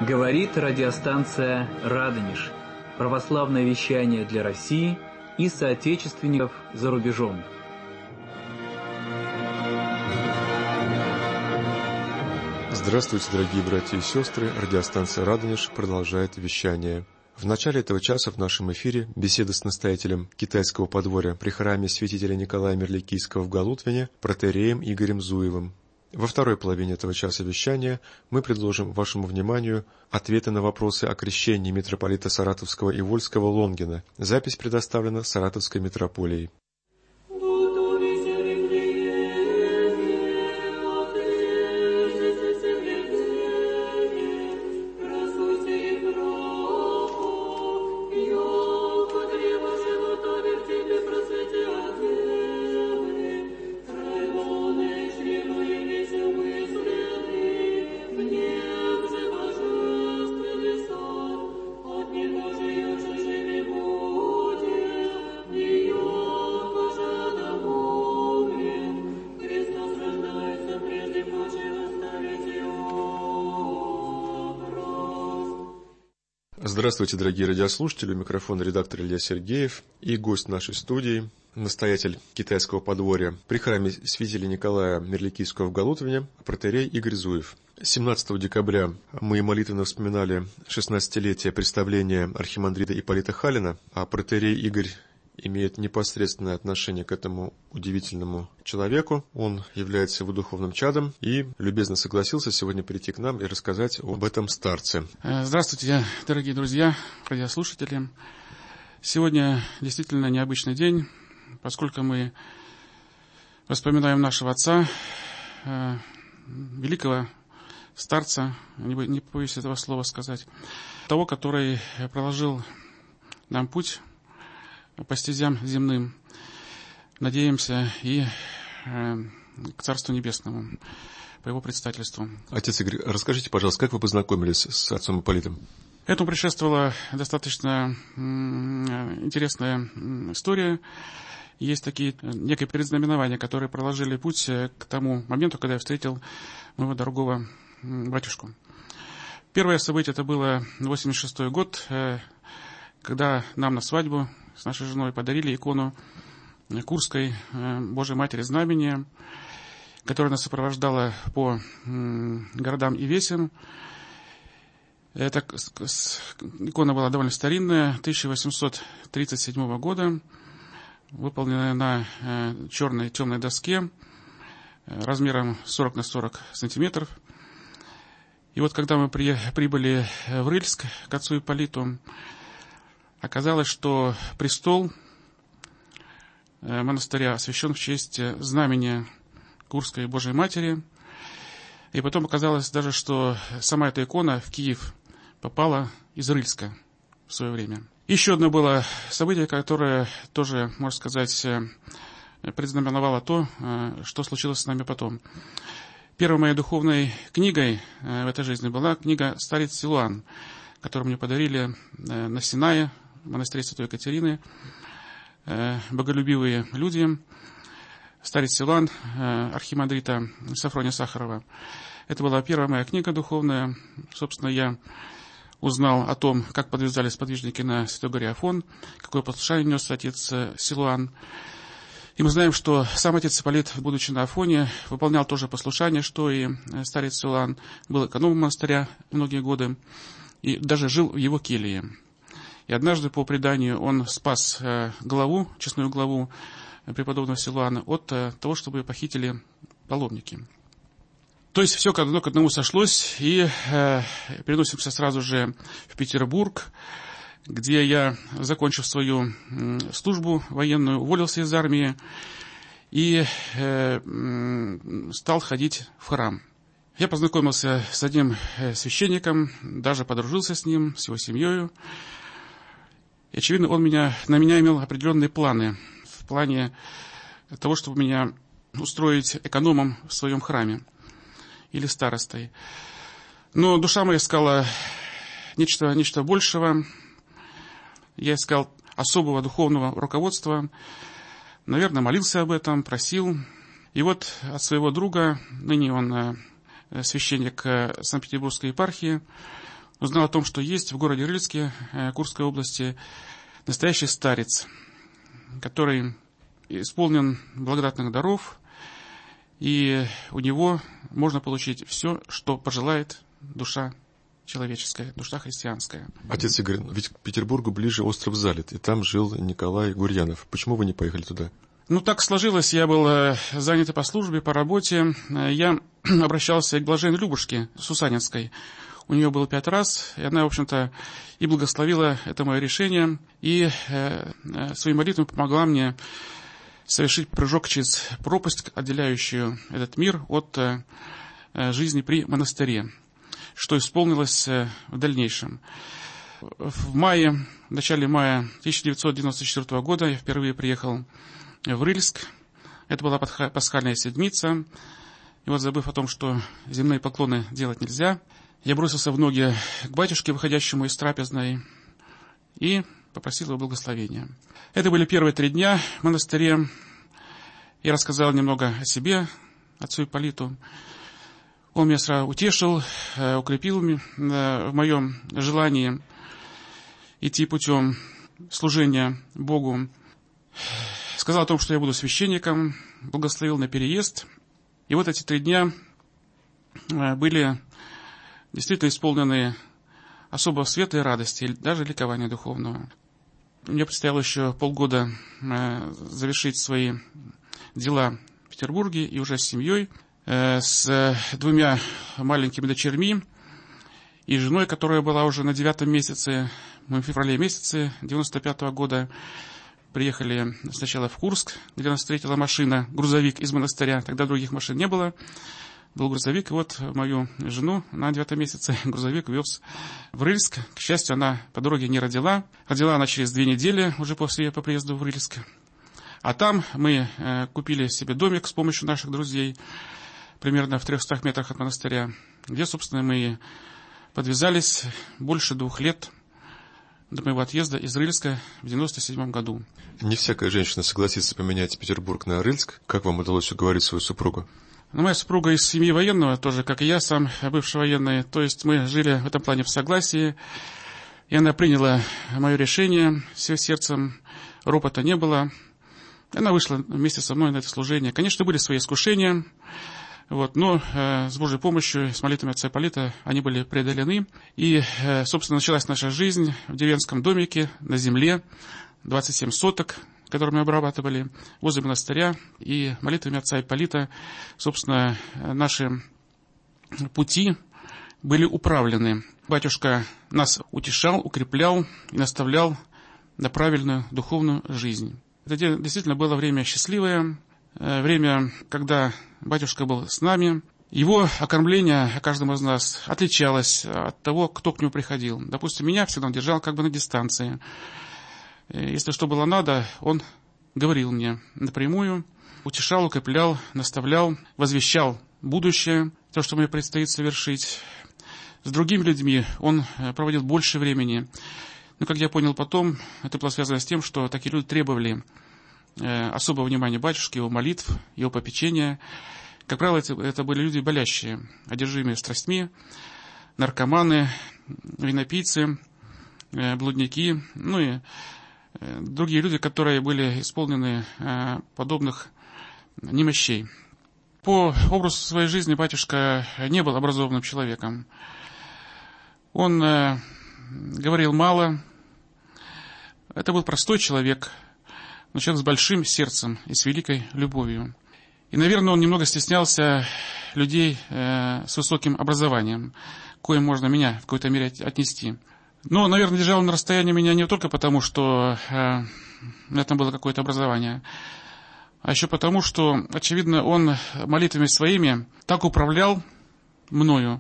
Говорит радиостанция «Радонеж». Православное вещание для России и соотечественников за рубежом. Здравствуйте, дорогие братья и сестры. Радиостанция «Радонеж» продолжает вещание. В начале этого часа в нашем эфире беседа с настоятелем китайского подворья при храме святителя Николая Мирликийского в Галутвине протоиереем Игорем Зуевым. Во второй половине этого часа вещания мы предложим вашему вниманию ответы на вопросы о крещении митрополита Саратовского и Вольского Лонгина. Запись предоставлена Саратовской митрополией. Здравствуйте, дорогие радиослушатели. У микрофона редактор Илья Сергеев и гость нашей студии, настоятель китайского подворья при храме святителя Николая Мирликийского в Галутвине, протоиерей Игорь Зуев. 17 декабря мы молитвенно вспоминали 16-летие представления архимандрита Ипполита Халина, а протоиерей Игорь имеет непосредственное отношение к этому удивительному человеку. Он является его духовным чадом и любезно согласился сегодня прийти к нам и рассказать об этом старце. Здравствуйте, дорогие друзья, радиослушатели. Сегодня действительно необычный день, поскольку мы вспоминаем нашего отца, великого старца, не боюсь этого слова сказать, того, который проложил нам путь по стезям земным, надеемся, и к Царству Небесному, по его предстательству. Отец Игорь, расскажите, пожалуйста, как вы познакомились с отцом Ипполитом? Этому предшествовала достаточно интересная история. Есть такие некие предзнаменования, которые проложили путь к тому моменту, когда я встретил моего дорогого батюшку. Первое событие это было 86-й год, когда нам на свадьбу с нашей женой подарили икону Курской Божией Матери Знамения, которая нас сопровождала по городам и весям. Эта икона была довольно старинная, 1837 года, выполненная на черной темной доске размером 40 на 40 сантиметров. И вот когда мы прибыли в Рыльск к отцу Ипполиту, оказалось, что престол монастыря освящен в честь знамения Курской Божией Матери. И потом оказалось даже, что сама эта икона в Киев попала из Рыльска в свое время. Еще одно было событие, которое тоже, можно сказать, предзнаменовало то, что случилось с нами потом. Первой моей духовной книгой в этой жизни была книга «Старец Силуан», которую мне подарили на Синае, в монастыре Святой Екатерины, боголюбивые люди, старец Силуан, архимандрита Сафрония Сахарова. Это была первая моя книга духовная. Собственно, я узнал о том, как подвязались подвижники на Святой горе Афон, какое послушание нес отец Силуан. И мы знаем, что сам отец Ипполит, будучи на Афоне, выполнял то же послушание, что и старец Силуан, был экономом монастыря многие годы и даже жил в его келье. И однажды, по преданию, он спас главу, честную главу преподобного Силуана от того, чтобы ее похитили паломники. То есть все к одному сошлось, и переносимся сразу же в Петербург, где я, закончив свою службу военную, уволился из армии и стал ходить в храм. Я познакомился с одним священником, даже подружился с ним, с его семьей. И, очевидно, он на меня имел определенные планы. В плане того, чтобы меня устроить экономом в своем храме или старостой. Но душа моя искала нечто большего. Я искал особого духовного руководства. Наверное, молился об этом, просил. И вот от своего друга, ныне он священник Санкт-Петербургской епархии, узнал о том, что есть в городе Рыльске, Курской области, настоящий старец, который исполнен благодатных даров, и у него можно получить все, что пожелает душа человеческая, душа христианская. Отец Игорь, ведь к Петербургу ближе остров Залит, и там жил Николай Гурьянов. Почему вы не поехали туда? Так сложилось, я был занят по службе, по работе. Я обращался к блаженной Любушке Сусанинской. У нее было 5 раз, и она, в общем-то, и благословила это мое решение, и своей молитвой помогла мне совершить прыжок через пропасть, отделяющую этот мир от жизни при монастыре, что исполнилось в дальнейшем. В начале мая 1994 года я впервые приехал в Рыльск. Это была пасхальная седмица. И вот, забыв о том, что земные поклоны делать нельзя, я бросился в ноги к батюшке, выходящему из трапезной, и попросил его благословения. Это были первые 3 дня в монастыре. Я рассказал немного о себе, отцу Ипполиту. Он меня сразу утешил, укрепил в моем желании идти путем служения Богу. Сказал о том, что я буду священником, благословил на переезд. И вот эти 3 дня были действительно исполнены особо светлой радости, даже ликования духовного. Мне предстояло еще полгода завершить свои дела в Петербурге, и уже с семьей, с 2 маленькими дочерьми и женой, которая была уже на 9-м месяце, мы в феврале месяце 95-го года приехали сначала в Курск, где нас встретила машина, грузовик из монастыря, тогда других машин не было. Был грузовик, и вот мою жену на 9-м месяце грузовик вез в Рыльск. К счастью, она по дороге не родила. Родила она через 2 недели, уже по приезду в Рыльск. А там мы купили себе домик с помощью наших друзей, примерно в 300 метрах от монастыря, где, собственно, мы подвязались больше 2 лет до моего отъезда из Рыльска в 97 году. Не всякая женщина согласится поменять Петербург на Рыльск. Как вам удалось уговорить свою супругу? Моя супруга из семьи военного, тоже, как и я, сам бывший военный. То есть мы жили в этом плане в согласии. И она приняла мое решение всем сердцем. Ропота не было. Она вышла вместе со мной на это служение. Конечно, были свои искушения. Но с Божьей помощью, с молитвами отца Ипполита, они были преодолены. И, собственно, началась наша жизнь в деревенском домике на земле, 27 соток, которые мы обрабатывали, возле монастыря. И молитвами отца Ипполита, собственно, наши пути были управлены. Батюшка нас утешал, укреплял и наставлял на правильную духовную жизнь. Это действительно было время счастливое, время, когда батюшка был с нами. Его окормление каждому из нас отличалось от того, кто к нему приходил. Допустим, меня всегда он держал как бы на дистанции. Если что было надо, он говорил мне напрямую, утешал, укреплял, наставлял, возвещал будущее, то, что мне предстоит совершить. С другими людьми он проводил больше времени. Но, как я понял потом, это было связано с тем, что такие люди требовали особого внимания батюшки, его молитв, его попечения. Как правило, это были люди болящие, одержимые страстьми, наркоманы, винопийцы, блудники, и другие люди, которые были исполнены подобных немощей. По образу своей жизни батюшка не был образованным человеком. Он говорил мало. Это был простой человек, но человек с большим сердцем и с великой любовью. И, наверное, он немного стеснялся людей с высоким образованием, коим можно меня в какой-то мере отнести. Но, наверное, держал он на расстоянии меня не только потому, что у меня там было какое-то образование, а еще потому, что, очевидно, он молитвами своими так управлял мною,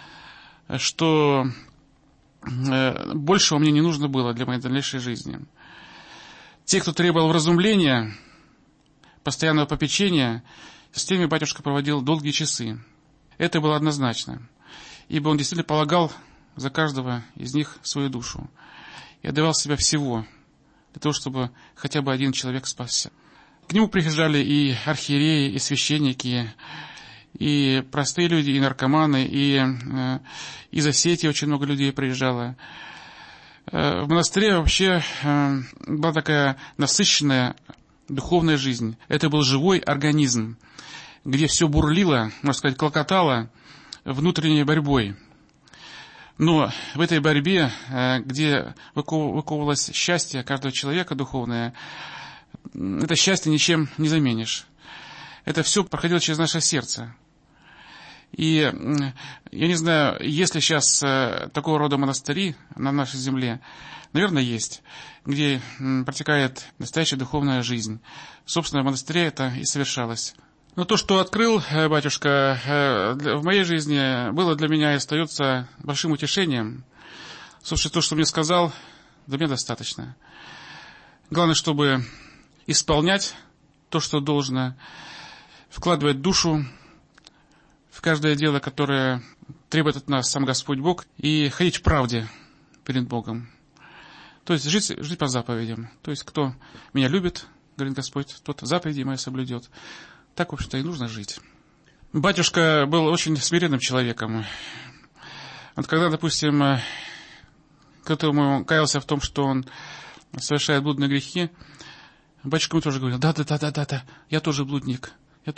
что большего мне не нужно было для моей дальнейшей жизни. Те, кто требовал вразумления, постоянного попечения, с теми батюшка проводил долгие часы. Это было однозначно, ибо он действительно полагал за каждого из них свою душу и отдавал себя всего для того, чтобы хотя бы один человек спасся. К нему приезжали и архиереи, и священники, И простые люди, и наркоманы, и из Осетии очень много людей приезжало. В монастыре вообще была такая насыщенная духовная жизнь. Это был живой организм, где все бурлило, можно сказать, клокотало внутренней борьбой. Но в этой борьбе, где выковывалось счастье каждого человека духовное, это счастье ничем не заменишь. Это все проходило через наше сердце. И я не знаю, есть ли сейчас такого рода монастыри на нашей земле. Наверное, есть, где протекает настоящая духовная жизнь. Собственно, в монастыре это и совершалось. Но то, что открыл батюшка в моей жизни, было для меня и остается большим утешением. Слушай, то, что мне сказал, для меня достаточно. Главное, чтобы исполнять то, что должно, вкладывать душу в каждое дело, которое требует от нас сам Господь Бог, и ходить в правде перед Богом. То есть жить по заповедям. То есть кто меня любит, говорит Господь, тот заповеди мои соблюдет. Так, в общем-то, и нужно жить. Батюшка был очень смиренным человеком. Вот когда, допустим, кто-то ему каялся в том, что он совершает блудные грехи, батюшка ему тоже говорил: да, я тоже блудник.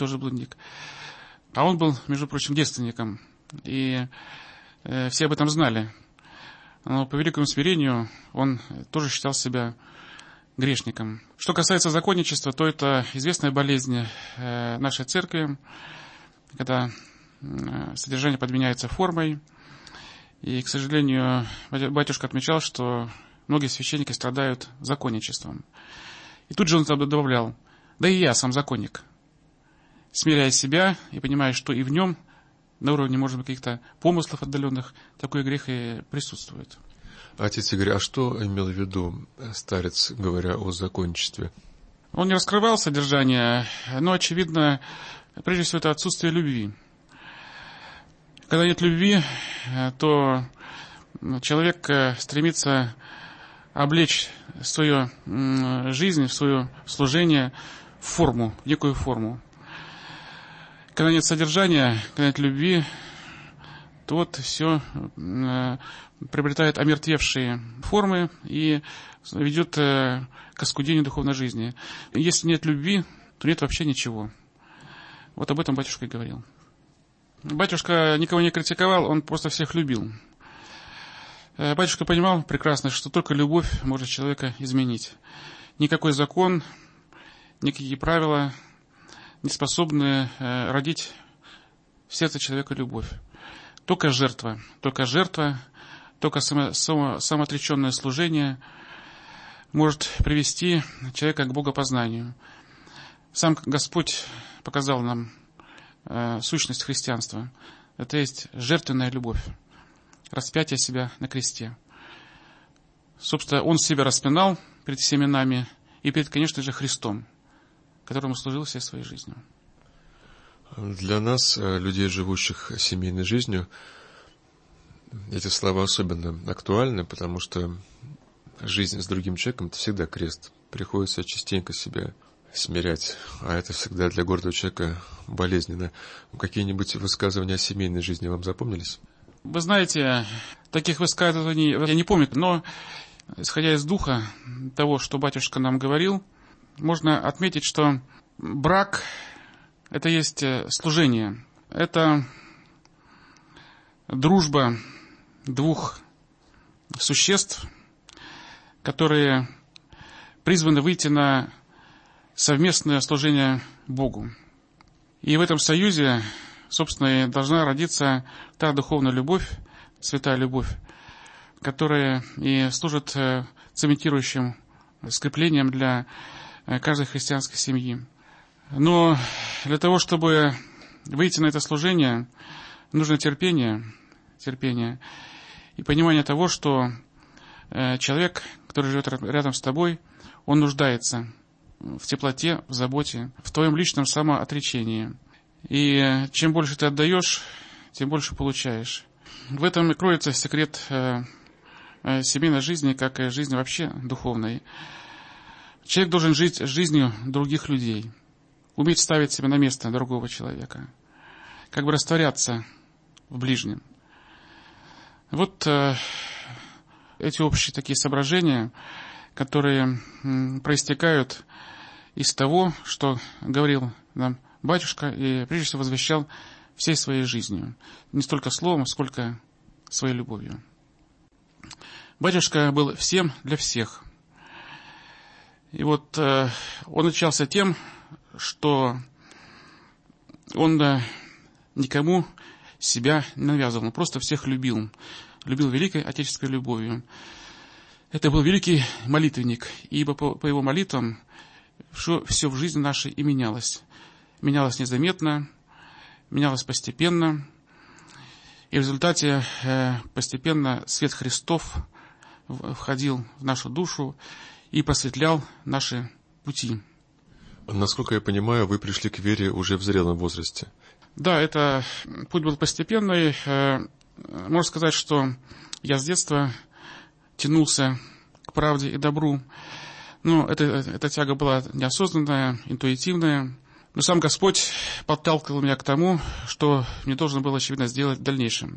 А он был, между прочим, девственником, и все об этом знали. Но по великому смирению он тоже считал себя грешником. Что касается законничества, то это известная болезнь нашей церкви, когда содержание подменяется формой. И, к сожалению, батюшка отмечал, что многие священники страдают законничеством. И тут же он добавлял: да и я сам законник, смиряя себя и понимая, что и в нем, на уровне, может быть, каких-то помыслов отдаленных, такой грех и присутствует. Отец Игорь, а что имел в виду старец, говоря о законничестве? Он не раскрывал содержание, но, очевидно, прежде всего, это отсутствие любви. Когда нет любви, то человек стремится облечь свою жизнь, свое служение в форму, в некую форму. Когда нет содержания, когда нет любви, то вот все приобретает омертвевшие формы и ведет к оскудению духовной жизни. Если нет любви, то нет вообще ничего. Вот об этом батюшка и говорил. Батюшка никого не критиковал, он просто всех любил. Батюшка понимал прекрасно, что только любовь может человека изменить. Никакой закон, никакие правила не способны родить в сердце человека любовь. Только жертва, только самоотреченное служение может привести человека к богопознанию. Сам Господь показал нам сущность христианства. Это есть жертвенная любовь, распятие себя на кресте. Собственно, Он себя распинал перед всеми нами и перед, конечно же, Христом, которому служил всей своей жизнью. Для нас, людей, живущих семейной жизнью, эти слова особенно актуальны, потому что жизнь с другим человеком — это всегда крест. Приходится частенько себя смирять, а это всегда для гордого человека болезненно. Какие-нибудь высказывания о семейной жизни вам запомнились? Вы знаете, таких высказываний я не помню, но, исходя из духа того, что батюшка нам говорил, можно отметить, что брак — это есть служение, это дружба двух существ, которые призваны выйти на совместное служение Богу. И в этом союзе, собственно, и должна родиться та духовная любовь, святая любовь, которая и служит цементирующим скреплением для каждой христианской семьи. Но для того, чтобы выйти на это служение, нужно терпение и понимание того, что человек, который живет рядом с тобой, он нуждается в теплоте, в заботе, в твоем личном самоотречении. И чем больше ты отдаешь, тем больше получаешь. В этом и кроется секрет семейной жизни, как и жизни вообще духовной. Человек должен жить жизнью других людей, уметь ставить себя на место другого человека. как бы растворяться в ближнем. Вот эти общие такие соображения, которые проистекают из того, что говорил нам батюшка и прежде всего возвещал всей своей жизнью. Не столько словом, сколько своей любовью. Батюшка был всем для всех. И вот он отличался тем, что он никому себя не навязывал, он просто всех любил. Любил великой отеческой любовью. Это был великий молитвенник, ибо по его молитвам все в жизни нашей и менялось. Менялось незаметно, менялось постепенно. И в результате постепенно свет Христов входил в нашу душу и просветлял наши пути. Насколько я понимаю, вы пришли к вере уже в зрелом возрасте. Да, это путь был постепенный. Можно сказать, что я с детства тянулся к правде и добру. Но эта тяга была неосознанная, интуитивная. Но сам Господь подталкивал меня к тому, что мне должно было, очевидно, сделать в дальнейшем.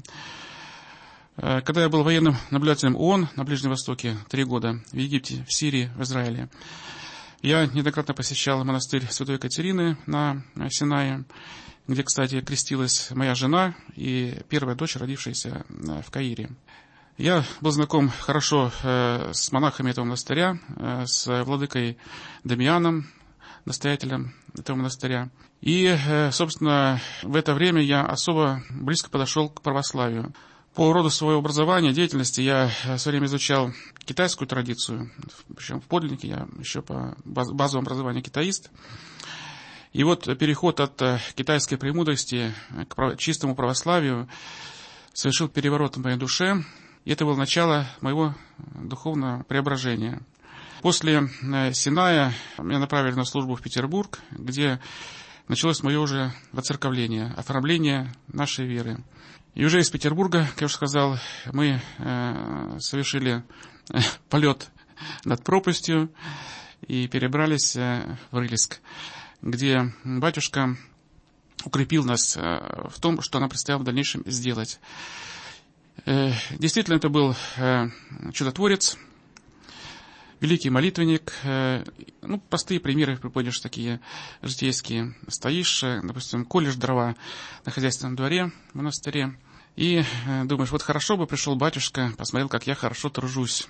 Когда я был военным наблюдателем ООН на Ближнем Востоке 3 года, в Египте, в Сирии, в Израиле, я неоднократно посещал монастырь Святой Екатерины на Синае, где, кстати, крестилась моя жена и первая дочь, родившаяся в Каире. Я был знаком хорошо с монахами этого монастыря, с владыкой Дамианом, настоятелем этого монастыря. И, собственно, в это время я особо близко подошел к православию. По роду своего образования, деятельности я все время изучал китайскую традицию, причем в подлиннике я еще по базовому образованию китаист. И вот переход от китайской премудрости к чистому православию совершил переворот в моей душе, и это было начало моего духовного преображения. После Синая меня направили на службу в Петербург, где началось мое уже воцерковление, оформление нашей веры. И уже из Петербурга, как я уже сказал, мы совершили полет над пропастью и перебрались в Рыльск, где батюшка укрепил нас в том, что нам предстояло в дальнейшем сделать. Действительно, это был чудотворец, великий молитвенник. Простые примеры припомнишь такие житейские. Стоишь, допустим, колешь дрова на хозяйственном дворе в монастыре, и думаешь, вот хорошо бы пришел батюшка, посмотрел, как я хорошо тружусь.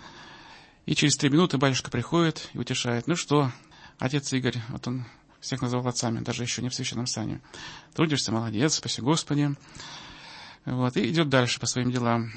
И через 3 минуты батюшка приходит и утешает. Ну что, отец Игорь, вот он всех называл отцами, даже еще не в священном сане. Трудишься, молодец, спаси Господи. Вот, и идет дальше по своим делам.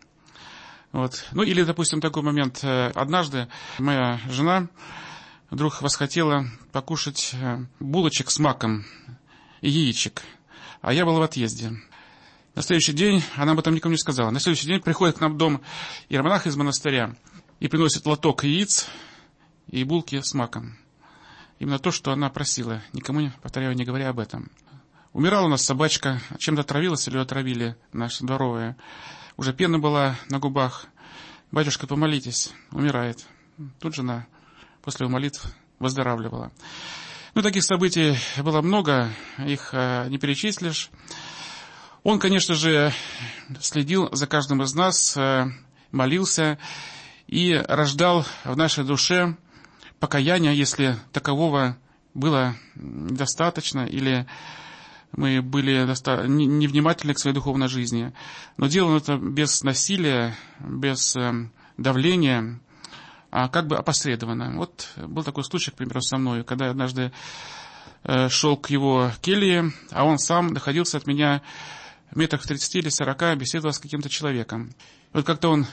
Вот. Или, допустим, такой момент. Однажды моя жена вдруг восхотела покушать булочек с маком и яичек, а я был в отъезде. На следующий день, она об этом никому не сказала, на следующий день приходит к нам в дом иеромонах из монастыря и приносит лоток яиц и булки с маком. Именно то, что она просила, никому, повторяю, не говоря об этом. Умирала у нас собачка, чем-то отравилась или отравили наши дворовые. Уже пена была на губах. Батюшка, помолитесь, умирает. Тут жена после молитв выздоравливала. Таких событий было много, их не перечислишь. Он, конечно же, следил за каждым из нас, молился и рождал в нашей душе покаяние, если такового было недостаточно, или мы были невнимательны к своей духовной жизни. Но делал он это без насилия, без давления, а как бы опосредованно. Вот был такой случай, к примеру, со мной, когда я однажды шел к его келье, а он сам находился от меня метрах в 30 или 40, беседовал с каким-то человеком. Вот как-то он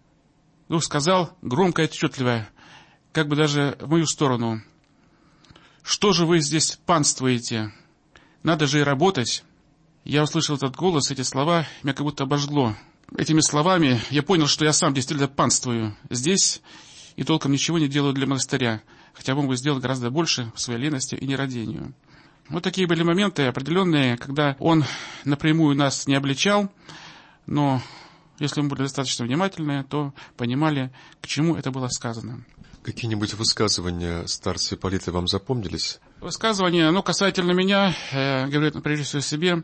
сказал громко и отчетливо, как бы даже в мою сторону: «Что же вы здесь панствуете? Надо же и работать». Я услышал этот голос, эти слова, меня как будто обожгло. Этими словами я понял, что я сам действительно панствую здесь и толком ничего не делаю для монастыря, хотя мог бы сделать гораздо больше в своей лености и нерадению. Вот такие были моменты определенные, когда он напрямую нас не обличал, но если мы были достаточно внимательны, то понимали, к чему это было сказано. Какие-нибудь высказывания старца Ипполита вам запомнились? высказывание, оно касательно меня, говорит прежде всего о себе.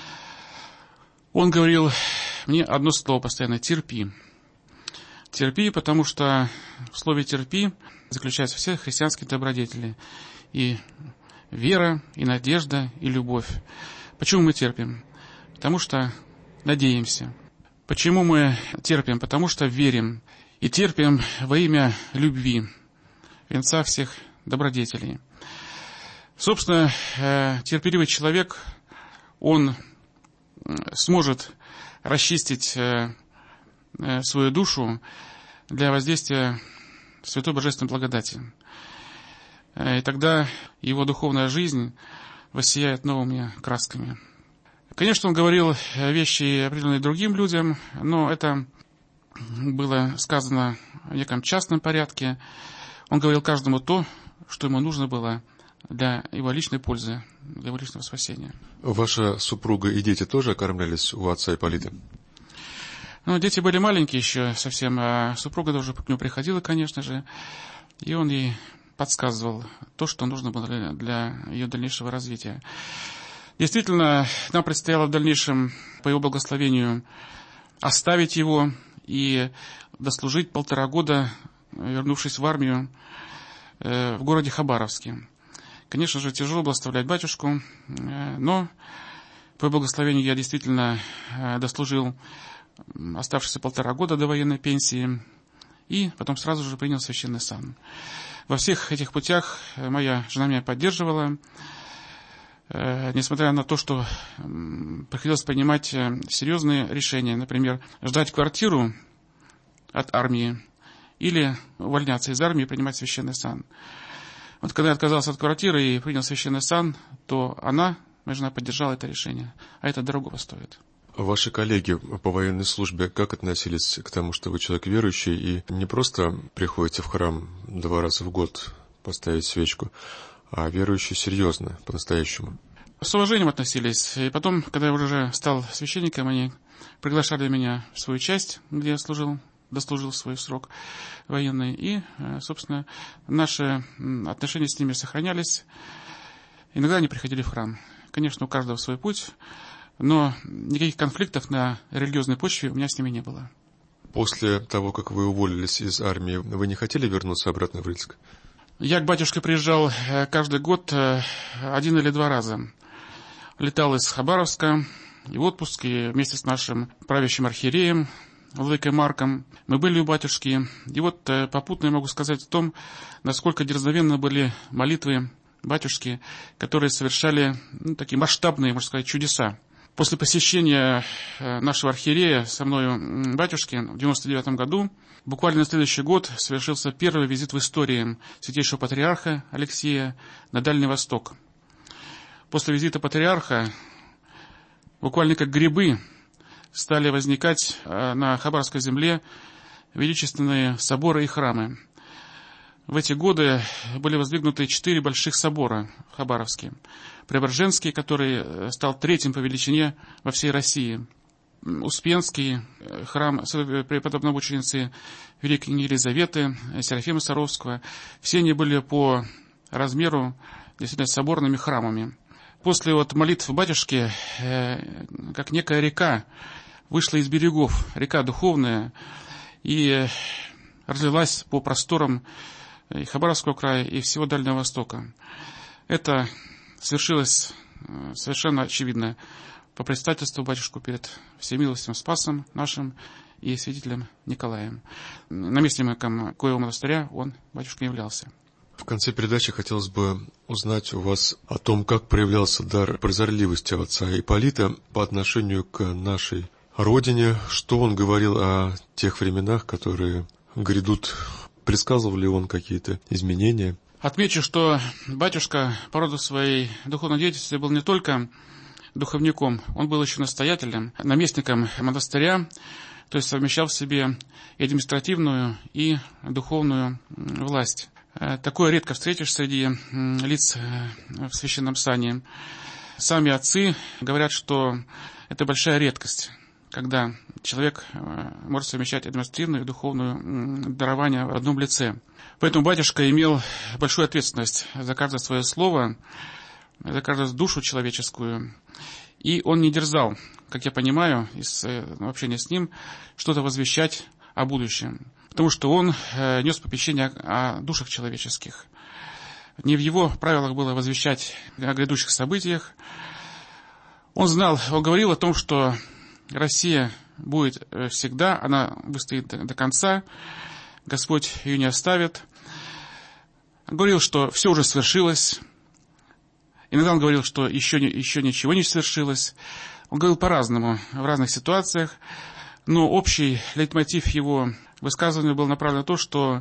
Он говорил мне одно слово постоянно: терпи. Терпи, потому что в слове терпи заключаются все христианские добродетели. И вера, и надежда, и любовь. Почему мы терпим? Потому что надеемся. Почему мы терпим? Потому что верим. И терпим во имя любви, венца всех добродетелей. Собственно, терпеливый человек, он сможет расчистить свою душу для воздействия Святой Божественной благодати. И тогда его духовная жизнь воссияет новыми красками. Конечно, он говорил вещи определенные другим людям, но это было сказано в неком частном порядке. Он говорил каждому то, что ему нужно было для его личной пользы, для его личного спасения. Ваша супруга и дети тоже окормлялись у отца Ипполита? Ну, дети были маленькие еще совсем, а супруга тоже к нему приходила, конечно же, и он ей подсказывал то, что нужно было для ее дальнейшего развития. Действительно, нам предстояло в дальнейшем, по его благословению, оставить его и дослужить 1,5 года, вернувшись в армию в городе Хабаровске. Конечно же, тяжело было оставлять батюшку, но по благословению я действительно дослужил оставшиеся 1,5 года до военной пенсии и потом сразу же принял священный сан. Во всех этих путях моя жена меня поддерживала, несмотря на то, что приходилось принимать серьезные решения, например, ждать квартиру от армии или увольняться из армии и принимать священный сан. Вот когда я отказался от квартиры и принял священный сан, то моя жена, поддержала это решение, а это дорогого стоит. Ваши коллеги по военной службе как относились к тому, что вы человек верующий и не просто приходите в храм 2 раза в год поставить свечку, а верующий серьезно, по-настоящему? С уважением относились. И потом, когда я уже стал священником, они приглашали меня в свою часть, где я дослужил свой срок военный. И, собственно, наши отношения с ними сохранялись. Иногда они приходили в храм. Конечно, у каждого свой путь, но никаких конфликтов на религиозной почве у меня с ними не было. После того, как вы уволились из армии, вы не хотели вернуться обратно в Рыльск? Я к батюшке приезжал каждый год 1 или 2 раза. Летал из Хабаровска и в отпуск, и вместе с нашим правящим архиереем владыкой Марком. Мы были у батюшки. И вот попутно я могу сказать о том, насколько дерзновенны были молитвы батюшки, которые совершали такие масштабные, можно сказать, чудеса. После посещения нашего архиерея со мною батюшки в 99 году, буквально на следующий год совершился первый визит в истории святейшего патриарха Алексея на Дальний Восток. После визита патриарха буквально как грибы стали возникать на Хабаровской земле величественные соборы и храмы. В эти годы были воздвигнуты 4 больших собора в Хабаровске. Преображенский, который стал 3-м по величине во всей России. Успенский, храм преподобной мученицы Великой княгини Елизаветы, Серафима Саровского. Все они были по размеру действительно соборными храмами. После молитв батюшки, как некая река, вышла из берегов, река духовная, и разлилась по просторам и Хабаровского края, и всего Дальнего Востока. Это свершилось совершенно очевидно по предстательству батюшку перед всемилостивым Спасом нашим и святителем Николаем. Наместником коего монастыря он, батюшка, являлся. В конце передачи хотелось бы узнать у вас о том, как проявлялся дар прозорливости отца Ипполита по отношению к нашей родине, что он говорил о тех временах, которые грядут. Предсказывал ли он какие-то изменения? Отмечу, что батюшка по роду своей духовной деятельности был не только духовником, он был еще настоятелем, наместником монастыря, то есть совмещал в себе и административную, и духовную власть. Такое редко встретишь среди лиц в священном сане. Сами отцы говорят, что это большая редкость, когда человек может совмещать административное и духовное дарование в одном лице. Поэтому батюшка имел большую ответственность за каждое свое слово, за каждую душу человеческую. И он не дерзал, как я понимаю, из общения с ним, что-то возвещать о будущем. Потому что он нес попечение о душах человеческих. Не в его правилах было возвещать о грядущих событиях. Он знал, он говорил о том, что Россия будет всегда, она выстоит до конца, Господь ее не оставит. Он говорил, что все уже свершилось. Иногда он говорил, что еще ничего не свершилось. Он говорил по-разному, в разных ситуациях. Но общий лейтмотив его высказывания был направлен на то, что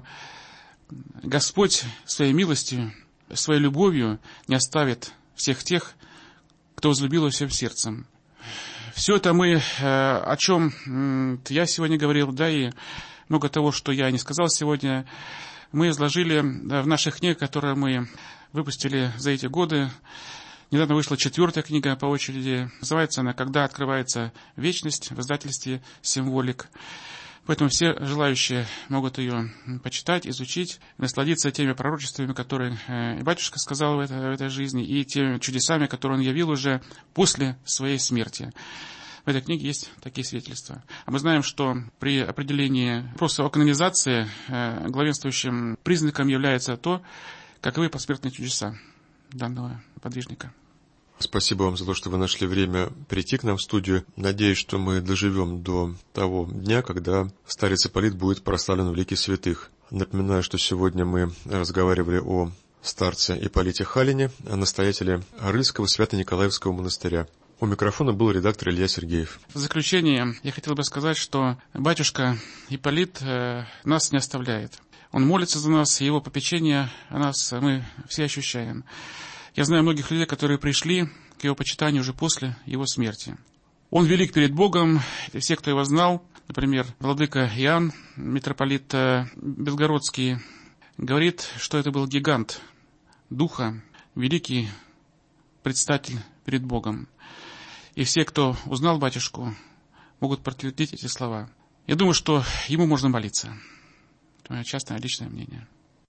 Господь своей милостью, своей любовью не оставит всех тех, кто возлюбил его всем сердцем. Все это мы, о чем я сегодня говорил, да и много того, что я не сказал сегодня, мы изложили в наших книгах, которые мы выпустили за эти годы. Недавно вышла 4-я книга по очереди. Называется она «Когда открывается вечность» в издательстве «Символик». Поэтому все желающие могут ее почитать, изучить, насладиться теми пророчествами, которые и батюшка сказал в этой жизни, и теми чудесами, которые он явил уже после своей смерти. В этой книге есть такие свидетельства. А мы знаем, что при определении вопроса о канонизации главенствующим признаком является то, каковы посмертные чудеса данного подвижника. Спасибо вам за то, что вы нашли время прийти к нам в студию. Надеюсь, что мы доживем до того дня, когда старец Ипполит будет прославлен в лике святых. Напоминаю, что сегодня мы разговаривали о старце Ипполите Халине, о настоятеле Рыльского Свято-Николаевского монастыря. У микрофона был редактор Илья Сергеев. В заключение я хотел бы сказать, что батюшка Ипполит нас не оставляет. Он молится за нас, и его попечение о нас мы все ощущаем. Я знаю многих людей, которые пришли к его почитанию уже после его смерти. Он велик перед Богом, и все, кто его знал, например, владыка Иоанн, митрополит Белгородский, говорит, что это был гигант духа, великий предстатель перед Богом. И все, кто узнал батюшку, могут подтвердить эти слова. Я думаю, что ему можно молиться. Это мое частное личное мнение.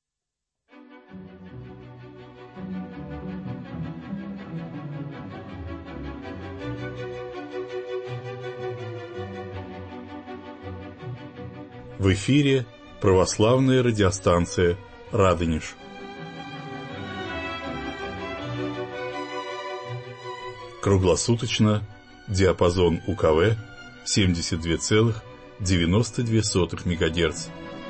В эфире православная радиостанция «Радонеж». Круглосуточно, диапазон УКВ 72,92 МГц.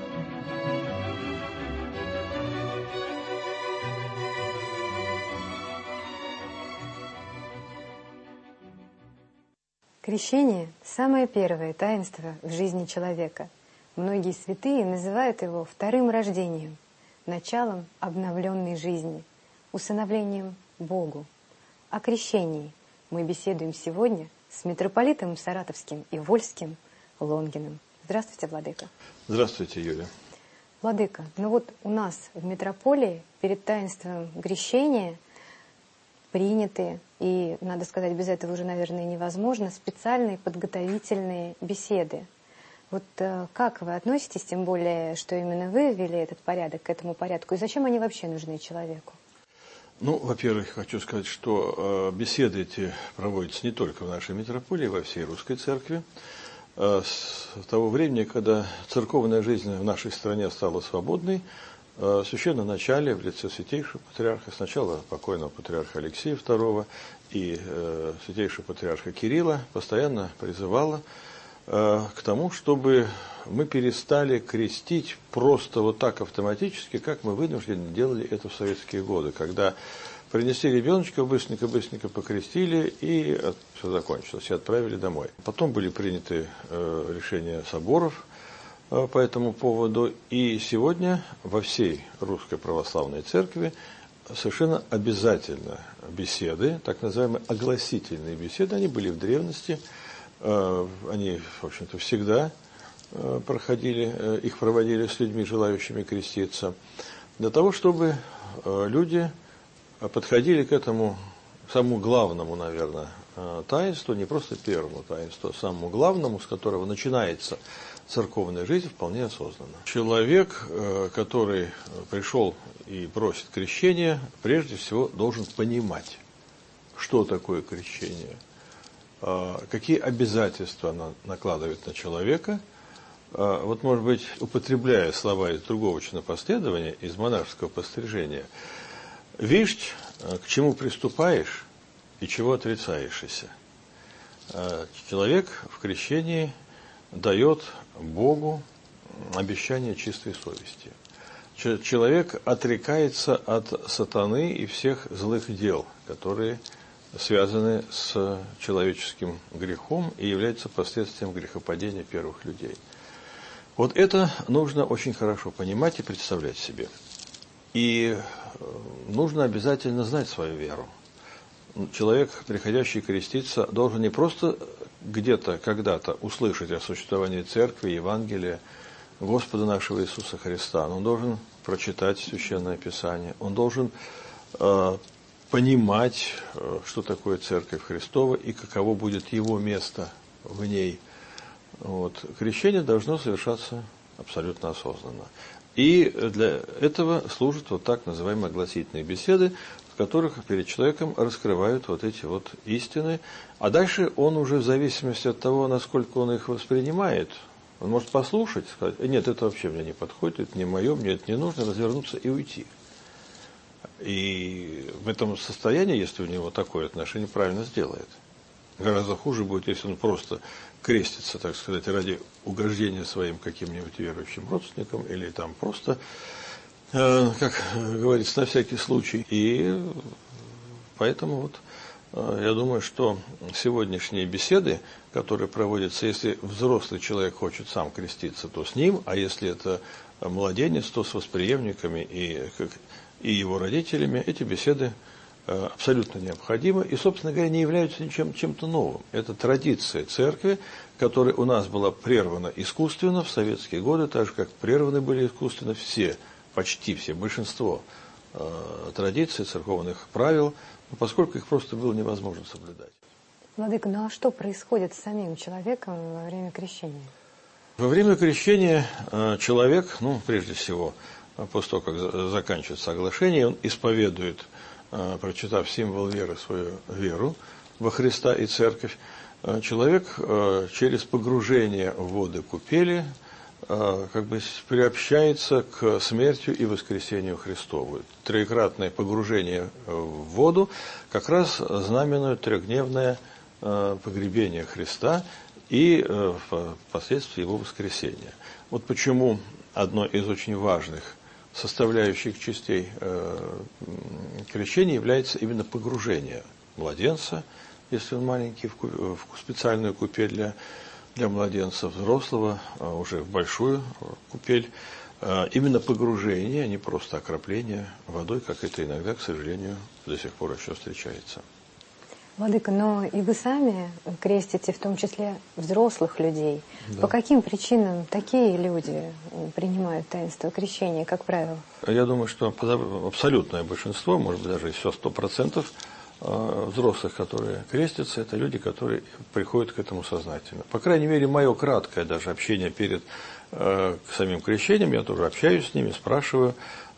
Крещение – самое первое таинство в жизни человека. Многие святые называют его вторым рождением, началом обновленной жизни, усыновлением Богу. О крещении мы беседуем сегодня с митрополитом Саратовским и Вольским Лонгиным. Здравствуйте, владыка. Здравствуйте, Юлия. Владыка, ну вот у нас в митрополии перед таинством крещения приняты, и, надо сказать, без этого уже, наверное, невозможно, специальные подготовительные беседы. Вот как вы относитесь, тем более, что именно вы ввели этот порядок к этому порядку, и зачем они вообще нужны человеку? Ну, во-первых, хочу сказать, что беседы эти проводятся не только в нашей митрополии, во всей русской церкви. С того времени, когда церковная жизнь в нашей стране стала свободной, в священноначале в лице святейшего патриарха, сначала покойного патриарха Алексея II и святейшего патриарха Кирилла, постоянно призывала к тому, чтобы мы перестали крестить просто вот так автоматически, как мы вынуждены делали это в советские годы, когда принесли ребеночка, быстренько покрестили, и все закончилось, и отправили домой. Потом были приняты решения соборов по этому поводу, и сегодня во всей Русской Православной Церкви совершенно обязательно беседы, так называемые огласительные беседы, они были в древности, они, в общем-то, всегда их проводили с людьми, желающими креститься, для того, чтобы люди подходили к этому самому главному, наверное, таинству, не просто первому таинству, а самому главному, с которого начинается церковная жизнь, вполне осознанно. Человек, который пришел и просит крещения, прежде всего должен понимать, что такое крещение, какие обязательства оно накладывает на человека. Вот, может быть, употребляя слова из другого чинопоследования, из монашеского пострижения, «Вишть, к чему приступаешь и чего отрицаешься». Человек в крещении дает Богу обещание чистой совести. Человек отрекается от сатаны и всех злых дел, которые связаны с человеческим грехом и являются последствием грехопадения первых людей. Вот это нужно очень хорошо понимать и представлять себе. И нужно обязательно знать свою веру. Человек, приходящий креститься, должен не просто где-то, когда-то услышать о существовании Церкви, Евангелия, Господа нашего Иисуса Христа, но он должен прочитать Священное Писание, он должен понимать, что такое Церковь Христова и каково будет его место в ней. Вот. Крещение должно совершаться абсолютно осознанно. И для этого служат вот так называемые огласительные беседы, в которых перед человеком раскрывают вот эти вот истины. А дальше он уже в зависимости от того, насколько он их воспринимает, он может послушать, сказать: нет, это вообще мне не подходит, это не мое, мне это не нужно, развернуться и уйти. И в этом состоянии, если у него такое отношение, правильно сделает. Гораздо хуже будет, если он просто крестится, так сказать, ради угождения своим каким-нибудь верующим родственникам или там просто, как говорится, на всякий случай. И поэтому вот я думаю, что сегодняшние беседы, которые проводятся, если взрослый человек хочет сам креститься, то с ним, а если это младенец, то с восприемниками и его родителями, эти беседы абсолютно необходимы и, собственно говоря, не являются чем-то новым. Это традиция церкви, которая у нас была прервана искусственно в советские годы, так же, как прерваны были искусственно все, почти все, большинство традиций, церковных правил, поскольку их просто было невозможно соблюдать. Владыка, ну а что происходит с самим человеком во время крещения? Во время крещения человек, прежде всего, после того, как заканчивается оглашение, он исповедует, прочитав символ веры, свою веру во Христа и Церковь. Человек через погружение в воды купели приобщается к смертью и воскресению Христову. Троекратное погружение в воду как раз знаменует трехдневное погребение Христа и впоследствии его воскресения. Вот почему одно из очень важных составляющих частей крещения является именно погружение младенца, если он маленький, в специальную купель для младенца, взрослого уже в большую купель. Именно погружение, а не просто окропление водой, как это иногда, к сожалению, до сих пор еще встречается. Владыка, но и вы сами крестите, в том числе взрослых людей. Да. По каким причинам такие люди принимают таинство крещения, как правило? Я думаю, что абсолютное большинство, может быть, даже все 100% взрослых, которые крестятся, это люди, которые приходят к этому сознательно. По крайней мере, мое краткое даже общение перед самим крещением, я тоже общаюсь с ними, спрашиваю,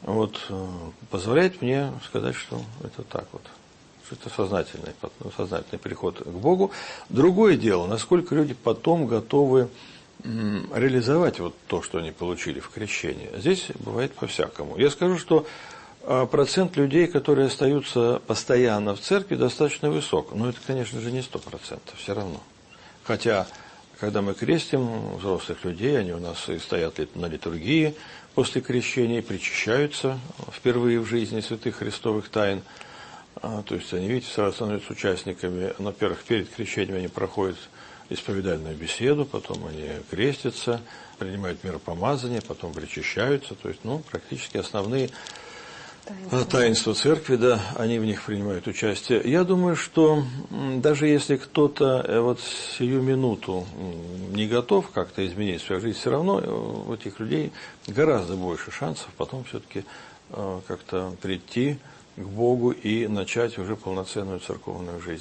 позволяет мне сказать, что это так вот. Это сознательный переход к Богу. Другое дело, насколько люди потом готовы реализовать то, что они получили в крещении. Здесь бывает по-всякому. Я скажу, что процент людей, которые остаются постоянно в церкви, достаточно высок. Но это, конечно же, не 100%, все равно. Хотя, когда мы крестим взрослых людей, они у нас и стоят на литургии после крещения, причащаются впервые в жизни святых христовых тайн. То есть они, видите, сразу становятся участниками. Во-первых, перед крещением они проходят исповедальную беседу, потом они крестятся, принимают миропомазание, потом причащаются. То есть, практически основные таинства церкви, да, они в них принимают участие. Я думаю, что даже если кто-то сию минуту не готов как-то изменить свою жизнь, все равно у этих людей гораздо больше шансов потом все-таки как-то прийти к Богу и начать уже полноценную церковную жизнь.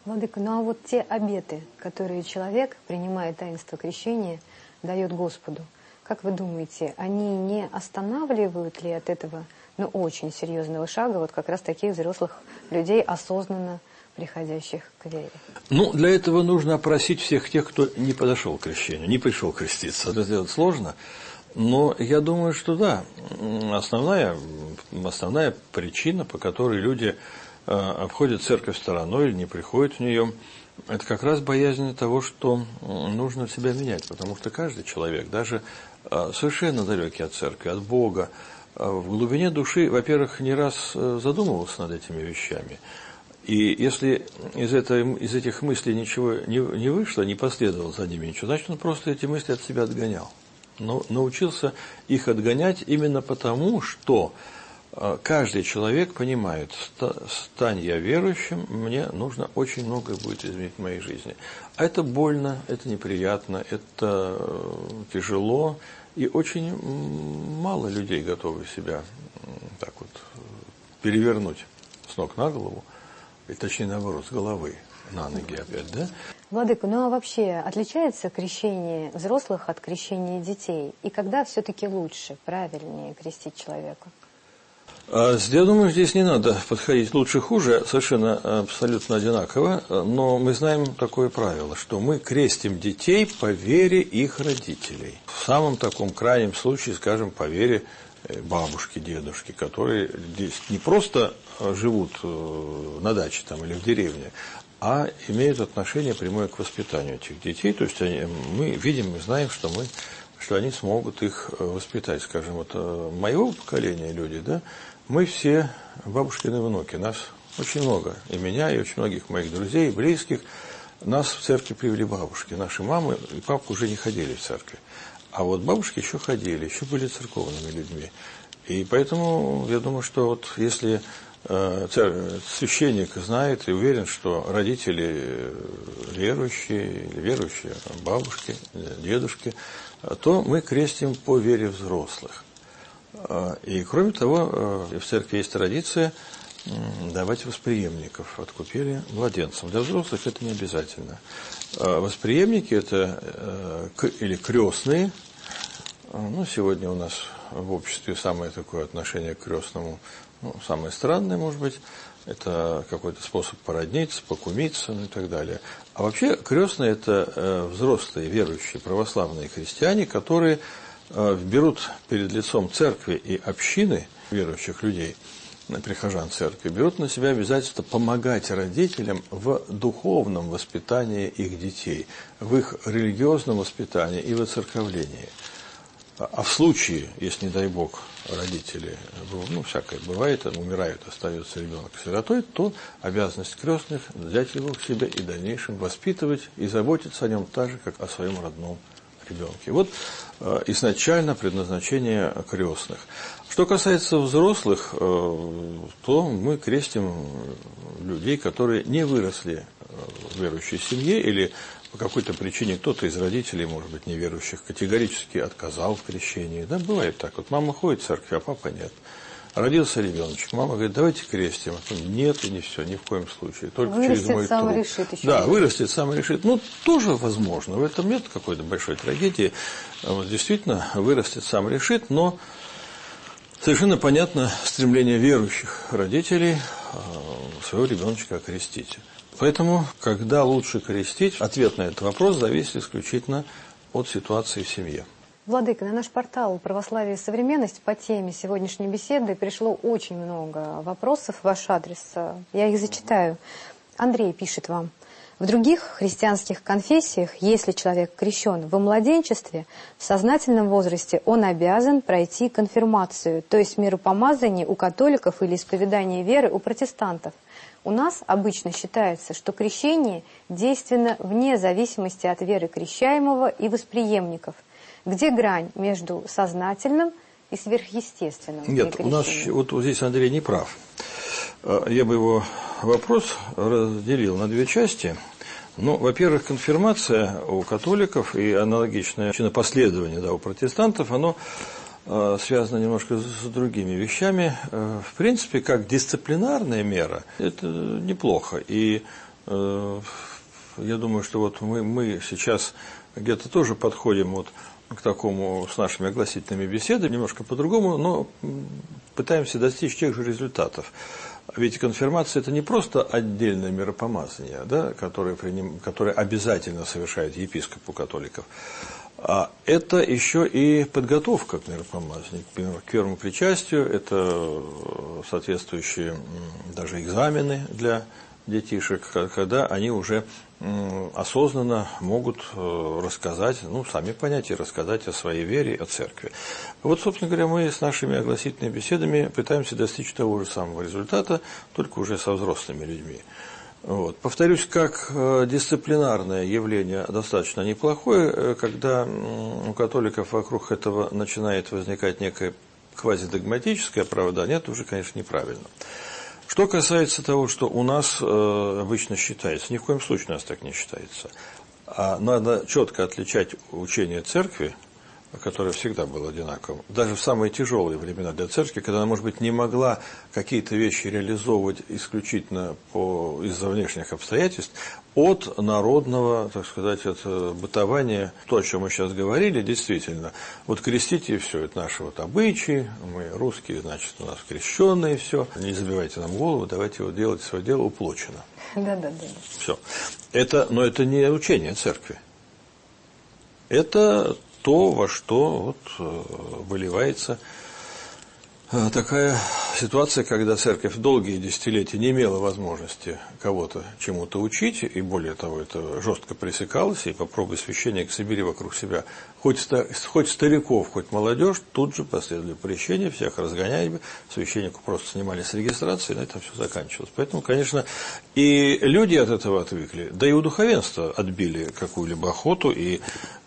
Владыка, ну а вот те обеты, которые человек, принимая таинство крещения, дает Господу, как вы думаете, они не останавливают ли от этого, очень серьезного шага вот как раз таких взрослых людей, осознанно приходящих к вере? Для этого нужно опросить всех тех, кто не подошел к крещению, не пришел креститься. Это сделать сложно, но я думаю, что да, основная причина, по которой люди обходят церковь стороной или не приходят в нее, это как раз боязнь того, что нужно себя менять, потому что каждый человек, даже совершенно далекий от церкви, от Бога, в глубине души, во-первых, не раз задумывался над этими вещами. И если из этих мыслей ничего не вышло, не последовало за ними ничего, значит, он просто эти мысли от себя отгонял. Но научился их отгонять именно потому, что каждый человек понимает, стань я верующим, мне нужно очень многое будет изменить в моей жизни. А это больно, это неприятно, это тяжело, и очень мало людей готовы себя так вот перевернуть с ног на голову, и точнее наоборот, с головы на ноги опять, да? Владыка, а вообще отличается крещение взрослых от крещения детей? И когда все-таки лучше, правильнее крестить человека? Я думаю, здесь не надо подходить лучше-хуже, совершенно абсолютно одинаково, но мы знаем такое правило, что мы крестим детей по вере их родителей. В самом таком крайнем случае, скажем, по вере бабушки, дедушки, которые здесь не просто живут на даче там, или в деревне, а имеют отношение прямое к воспитанию этих детей. То есть мы видим, мы знаем, что они смогут их воспитать. Скажем, вот моего поколения люди, да, мы все бабушкины внуки, нас очень много, и меня, и очень многих моих друзей, и близких, нас в церковь привели бабушки. Наши мамы и папы уже не ходили в церковь. А вот бабушки еще ходили, еще были церковными людьми. И поэтому я думаю, что вот если священник знает и уверен, что родители верующие бабушки, дедушки, то мы крестим по вере взрослых. И кроме того, в церкви есть традиция давать восприемников от купели младенцам. Для взрослых это не обязательно. Восприемники это или крестные. Сегодня у нас в обществе самое такое отношение к крестному, самое странное, может быть, это какой-то способ породниться, покумиться, и так далее. А вообще крестные это взрослые верующие православные христиане, которые берут перед лицом церкви и общины верующих людей, прихожан церкви, берут на себя обязательство помогать родителям в духовном воспитании их детей, в их религиозном воспитании и воцерковлении. А в случае, если, не дай Бог, родители, всякое бывает, умирают, остается ребенок сиротой, то обязанность крестных взять его к себе и в дальнейшем воспитывать и заботиться о нем так же, как о своем родном ребенке. Вот изначально предназначение крестных. Что касается взрослых, то мы крестим людей, которые не выросли в верующей семье или по какой-то причине кто-то из родителей, может быть, неверующих, категорически отказал в крещении. Да, бывает так. Вот мама ходит в церковь, а папа нет. Родился ребеночек, мама говорит, давайте крестим. Нет, и не все, ни в коем случае. Только вырастет, через мой сам труд. Решит еще. Да, вырастет, сам решит. Тоже возможно. В этом нет какой-то большой трагедии. Действительно, вырастет, сам решит, но совершенно понятно стремление верующих родителей своего ребеночка окрестить. Поэтому, когда лучше крестить, ответ на этот вопрос зависит исключительно от ситуации в семье. Владыка, на наш портал «Православие и современность» по теме сегодняшней беседы пришло очень много вопросов в ваш адрес. Я их зачитаю. Андрей пишет вам. В других христианских конфессиях, если человек крещен во младенчестве, в сознательном возрасте он обязан пройти конфирмацию, то есть миропомазание у католиков или исповедание веры у протестантов. У нас обычно считается, что крещение действенно вне зависимости от веры крещаемого и восприемников. Где грань между сознательным и сверхъестественным? Нет, у нас вот здесь Андрей не прав. Я бы его вопрос разделил на две части. Во-первых, конфирмация у католиков и аналогичное чинопоследование у протестантов, оно связано немножко с другими вещами. В принципе, как дисциплинарная мера, это неплохо. И Я думаю, что вот мы сейчас где-то тоже подходим вот к такому с нашими огласительными беседами, немножко по-другому, но пытаемся достичь тех же результатов. Ведь конфирмация – это не просто отдельное миропомазание, да, которое обязательно совершает епископ у католиков, а это еще и подготовка к миропомазанию, к первому причастию, это соответствующие даже экзамены для детишек, когда они уже осознанно могут рассказать, сами понять и рассказать о своей вере, о церкви. Вот, собственно говоря, мы с нашими огласительными беседами пытаемся достичь того же самого результата, только уже со взрослыми людьми. Вот. Повторюсь, как дисциплинарное явление достаточно неплохое, когда у католиков вокруг этого начинает возникать некое квазидогматическое оправдание, это уже, конечно, неправильно. Что касается того, что у нас обычно считается, ни в коем случае у нас так не считается. А надо четко отличать учение церкви, которое всегда было одинаковым, даже в самые тяжелые времена для церкви, когда она, может быть, не могла какие-то вещи реализовывать исключительно из-за внешних обстоятельств, от народного, так сказать, от бытования, то, о чем мы сейчас говорили, действительно, вот крестите, все, это наши вот обычаи, мы русские, значит, у нас крещенные, все, не забивайте нам голову, давайте вот делать свое дело, уплочено. Да. Все. Но это не учение церкви. Это то, во что выливается такая ситуация, когда церковь долгие десятилетия не имела возможности кого-то чему-то учить, и более того, это жестко пресекалось, и попробуй священник собери вокруг себя хоть стариков, хоть молодежь, тут же последовали прещения, всех разгоняли, священнику просто снимали с регистрации, и на этом все заканчивалось. Поэтому, конечно, и люди от этого отвыкли, да и у духовенства отбили какую-либо охоту, и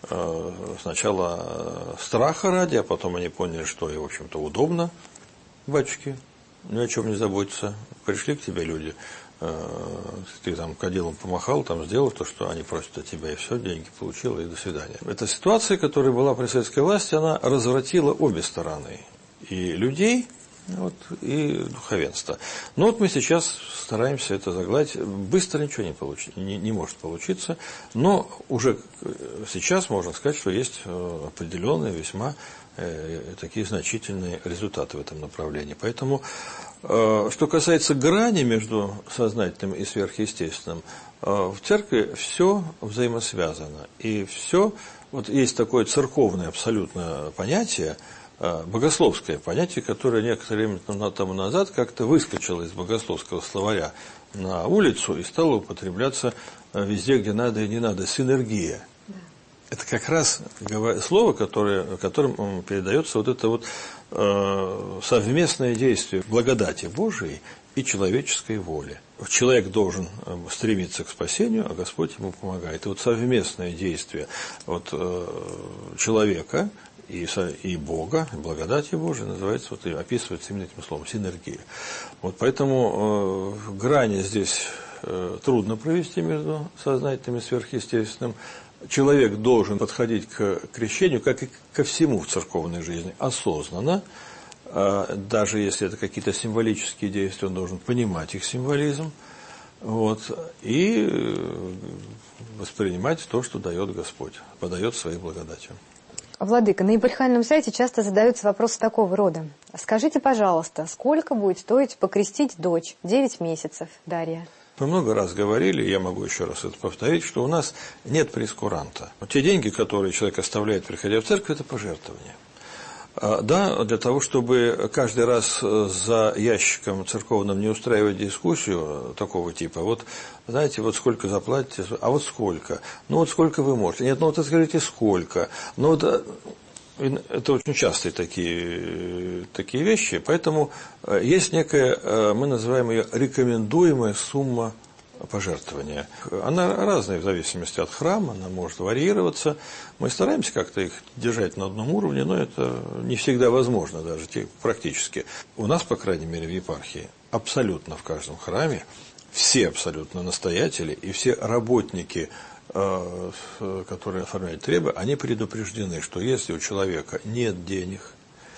сначала страха ради, а потом они поняли, что и, в общем-то, удобно. Батюшки, ни о чем не заботятся. Пришли к тебе люди, ты там кадилом помахал, там сделал то, что они просят от тебя, и все, деньги получил, и до свидания. Эта ситуация, которая была при советской власти, она развратила обе стороны. И людей, и духовенство. Но вот мы сейчас стараемся это загладить. Быстро ничего не может получиться, но уже сейчас можно сказать, что есть определенные весьма такие значительные результаты в этом направлении. Поэтому, что касается грани между сознательным и сверхъестественным, в церкви все взаимосвязано. И все, вот есть такое церковное абсолютно понятие, богословское понятие, которое некоторое время тому назад как-то выскочило из богословского словаря на улицу и стало употребляться везде, где надо и не надо, синергия. Это как раз слово, которым передается вот это совместное действие благодати Божией и человеческой воли. Человек должен стремиться к спасению, а Господь ему помогает. И вот совместное действие человека и Бога, и благодати Божией называется, описывается именно этим словом, синергия. Поэтому грани здесь трудно провести между сознательным и сверхъестественным. Человек должен подходить к крещению, как и ко всему в церковной жизни, осознанно. Даже если это какие-то символические действия, он должен понимать их символизм. И воспринимать то, что дает Господь, подает своей благодатью. Владыка, на епархиальном сайте часто задаются вопросы такого рода. Скажите, пожалуйста, сколько будет стоить покрестить дочь? 9 месяцев, Дарья. Мы много раз говорили, я могу еще раз это повторить, что у нас нет прескуранта. Те деньги, которые человек оставляет, приходя в церковь, это пожертвования. Да, для того, чтобы каждый раз за ящиком церковным не устраивать дискуссию такого типа, знаете, сколько заплатите, а вот сколько, сколько вы можете, нет, скажите сколько, это очень частые такие вещи, поэтому есть некая, мы называем ее рекомендуемая сумма пожертвования. Она разная в зависимости от храма, она может варьироваться. Мы стараемся как-то их держать на одном уровне, но это не всегда возможно даже практически. У нас, по крайней мере, в епархии абсолютно в каждом храме все абсолютно настоятели и все работники, которые оформляют требы, они предупреждены, что если у человека нет денег,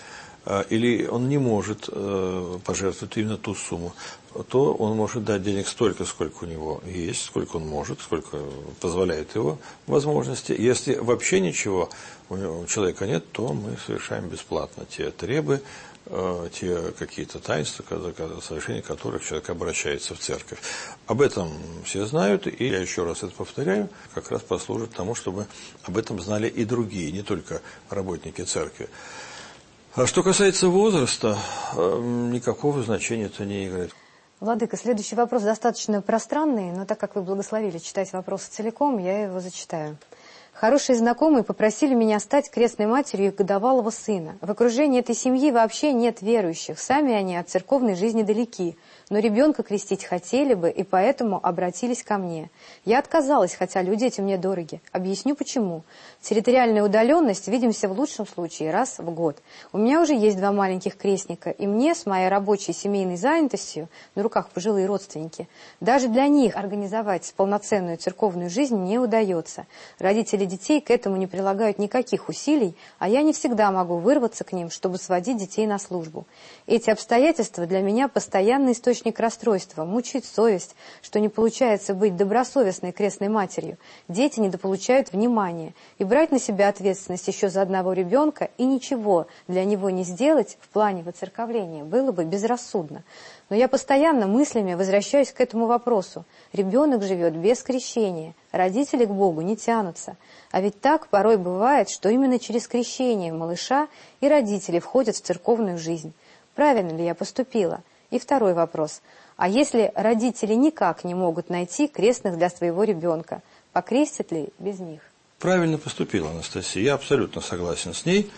или он не может пожертвовать именно ту сумму, то он может дать денег столько, сколько у него есть, сколько он может, сколько позволяет его возможности. Если вообще ничего у человека нет, то мы совершаем бесплатно те требы, те какие-то таинства, в совершении которых человек обращается в церковь. Об этом все знают, и я еще раз это повторяю, как раз послужит тому, чтобы об этом знали и другие, не только работники церкви. А что касается возраста, никакого значения это не играет. Владыка, следующий вопрос достаточно пространный, но так как вы благословили читать вопрос целиком, я его зачитаю. Хорошие знакомые попросили меня стать крестной матерью их годовалого сына. В окружении этой семьи вообще нет верующих, сами они от церковной жизни далеки, но ребенка крестить хотели бы, и поэтому обратились ко мне. Я отказалась, хотя люди эти мне дороги. Объясню почему. Территориальная удаленность, видимся в лучшем случае раз в год. У меня уже есть 2 маленьких крестника, и мне с моей рабочей семейной занятостью, на руках пожилые родственники, даже для них организовать полноценную церковную жизнь не удается. Родители детей к этому не прилагают никаких усилий, а я не всегда могу вырваться к ним, чтобы сводить детей на службу. Эти обстоятельства для меня постоянный источник расстройства, мучает совесть, что не получается быть добросовестной крестной матерью. Дети недополучают внимания, и брать на себя ответственность еще за одного ребенка и ничего для него не сделать в плане воцерковления было бы безрассудно. Но я постоянно мыслями возвращаюсь к этому вопросу. Ребенок живет без крещения, родители к Богу не тянутся. А ведь так порой бывает, что именно через крещение малыша и родители входят в церковную жизнь. Правильно ли я поступила? И второй вопрос. А если родители никак не могут найти крестных для своего ребенка, покрестят ли без них? Правильно поступила Анастасия. Я абсолютно согласен с ней,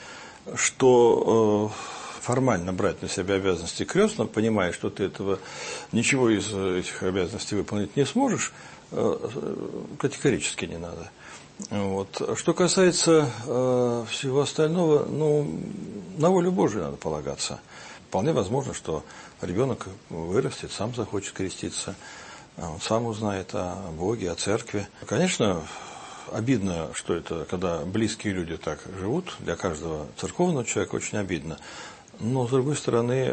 что формально брать на себя обязанности крестного, понимая, что ты ничего из этих обязанностей выполнить не сможешь, категорически не надо. Вот. Что касается всего остального, на волю Божию надо полагаться. Вполне возможно, что ребенок вырастет, сам захочет креститься, он сам узнает о Боге, о церкви. Конечно, обидно, что это, когда близкие люди так живут, для каждого церковного человека очень обидно. Но, с другой стороны,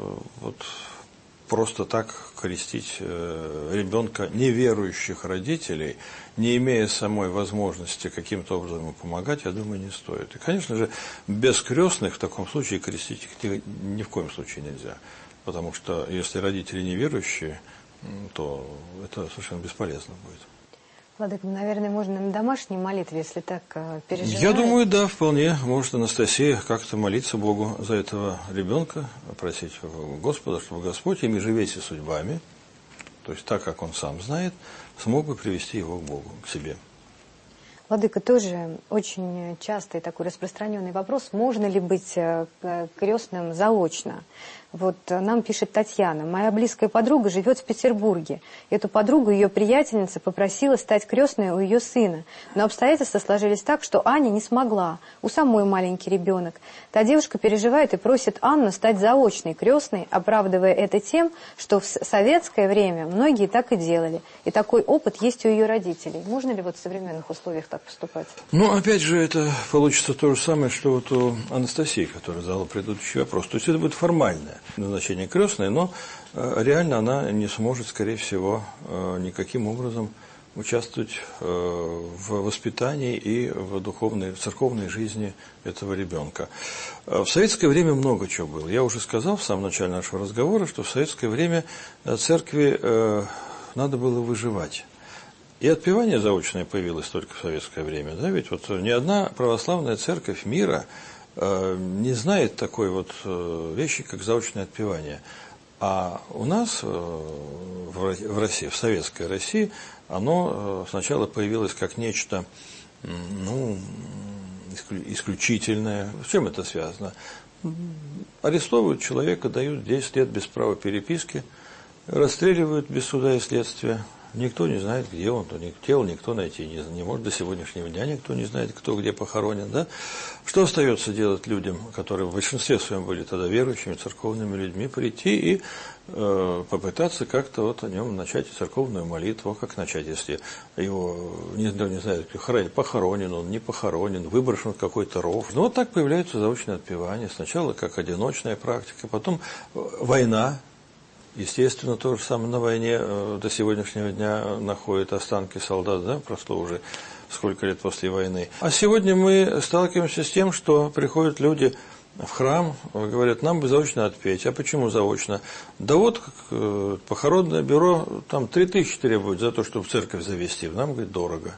просто так крестить ребенка неверующих родителей, не имея самой возможности каким-то образом ему помогать, я думаю, не стоит. И, конечно же, без крестных в таком случае крестить их ни в коем случае нельзя. Потому что если родители неверующие, то это совершенно бесполезно будет. Владыка, наверное, можно на домашней молитве, если так переживаете. Я думаю, да, вполне может Анастасия как-то молиться Богу за этого ребенка, просить Господа, чтобы Господь ими же весь и судьбами, то есть так, как он сам знает, смог бы привести его к Богу, к себе. Владыка, тоже очень частый такой распространенный вопрос, можно ли быть крестным заочно? Вот нам пишет Татьяна. Моя близкая подруга живет в Петербурге. Эту подругу ее приятельница попросила стать крестной у ее сына. Но обстоятельства сложились так, что Аня не смогла. У самой маленький ребенок. Та девушка переживает и просит Анну стать заочной крестной, оправдывая это тем, что в советское время многие так и делали. И такой опыт есть у ее родителей. Можно ли в современных условиях так поступать? Опять же, это получится то же самое, что у Анастасии, которая задала предыдущий вопрос. То есть это будет формальное назначение крестной, но реально она не сможет, скорее всего, никаким образом участвовать в воспитании и в духовной, в церковной жизни этого ребенка. В советское время много чего было. Я уже сказал в самом начале нашего разговора, что в советское время церкви надо было выживать. И отпевание заочное появилось только в советское время. Да? Ведь ни одна православная церковь мира не знает такой вещи, как заочное отпевание. А у нас в России, в советской России, оно сначала появилось как нечто исключительное. С чем это связано? Арестовывают человека, дают 10 лет без права переписки, расстреливают без суда и следствия, Никто не знает, где он, тело никто найти не может. До сегодняшнего дня никто не знает, кто где похоронен. Да? Что остается делать людям, которые в большинстве своем были тогда верующими, церковными людьми, прийти и попытаться как-то вот о нем начать церковную молитву. Как начать, если его не знают, похоронен он, не похоронен, выброшен в какой-то ров. Ну вот так появляются заочные отпевания. Сначала как одиночная практика, потом война. Естественно, то же самое на войне до сегодняшнего дня находят останки солдат, да, прошло уже сколько лет после войны. А сегодня мы сталкиваемся с тем, что приходят люди в храм, говорят, нам бы заочно отпеть. А почему заочно? Да вот похоронное бюро там 3000 требует за то, чтобы в церковь завести. Нам, говорит, дорого.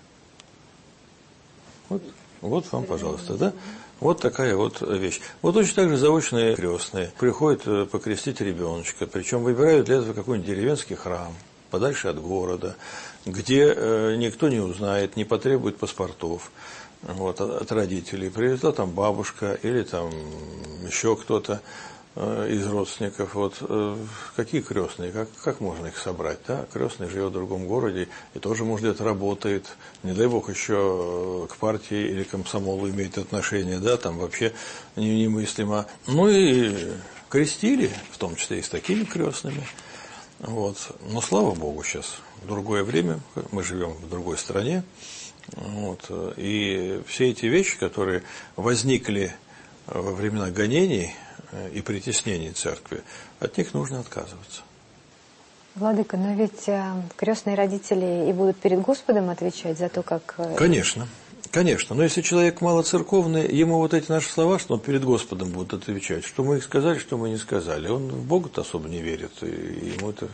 Вот вам, пожалуйста, да? Вот такая вот вещь. Вот точно так же заочные крестные приходят покрестить ребеночка, причем выбирают для этого какой-нибудь деревенский храм, подальше от города, где никто не узнает, не потребует паспортов вот, от родителей. Привезла там бабушка или там еще кто-то из родственников. Вот, какие крестные, как можно их собрать? Да? Крестный живет в другом городе и тоже, может, где-то работает. Не дай бог еще к партии или комсомолу имеет отношение. Да? Там вообще немыслимо. Ну и крестили, в том числе и с такими крестными. Вот. Но слава богу, сейчас в другое время, мы живем в другой стране. Вот. И все эти вещи, которые возникли во времена гонений и притеснений церкви, от них нужно отказываться. Владыка, но ведь крестные родители и будут перед Господом отвечать за то, как... Конечно, конечно. Но если человек малоцерковный, ему вот эти наши слова, что он перед Господом будет отвечать, что мы их сказали, что мы не сказали. Он в Бога-то особо не верит. И ему это,